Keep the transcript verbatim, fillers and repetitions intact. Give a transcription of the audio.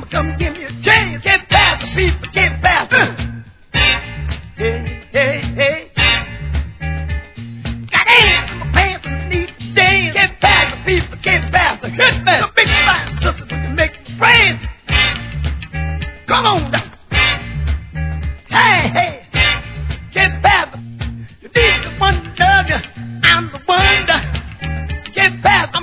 Come give me a chance. Get past the people, get past them. Hey, hey, hey. Got hands in my pants and need to dance. Get past the people, get past them. Get past the big fine sisters who can make you friends. Come on down. Hey, hey. Get past them. You need the one to love you. I'm the one to get past them.